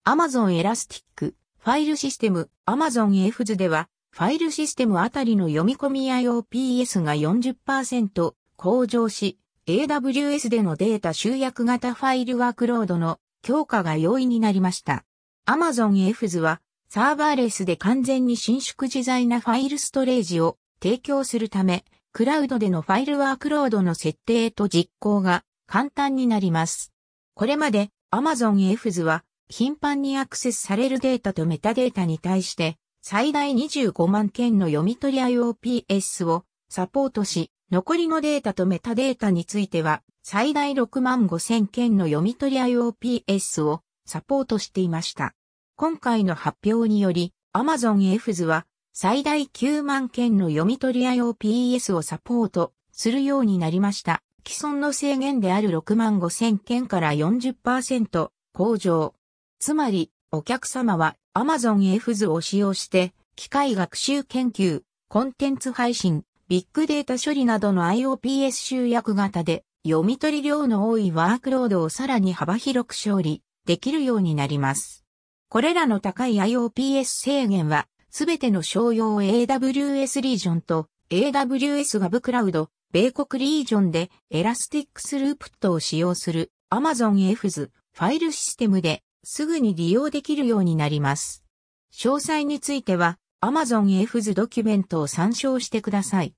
Amazon Elastic ファイルシステム Amazon EFS では、ファイルシステムあたりの読み込み IOPS が 40% 向上し、AWS でのデータ集約型ファイルワークロードの強化が容易になりました。Amazon EFS は、サーバーレスで完全に伸縮自在なファイルストレージを提供するため、クラウドでのファイルワークロードの設定と実行が簡単になります。これまで Amazon EFS は頻繁にアクセスされるデータとメタデータに対して最大25万件の読み取り IOPS をサポートし、残りのデータとメタデータについては最大6万5000件の読み取り IOPS をサポートしていました。今回の発表により Amazon EFS は最大9万件の読み取り IOPS をサポートするようになりました。既存の制限である6万5000件から 40% 向上。つまり、お客様は Amazon EFS を使用して、機械学習研究、コンテンツ配信、ビッグデータ処理などの IOPS 集約型で、読み取り量の多いワークロードをさらに幅広く処理できるようになります。これらの高い IOPS 制限は、すべての商用 AWS リージョンと AWS ガブクラウド、米国リージョンでエラスティックスループットを使用する Amazon EFS ファイルシステムですぐに利用できるようになります。詳細については Amazon EFS ドキュメントを参照してください。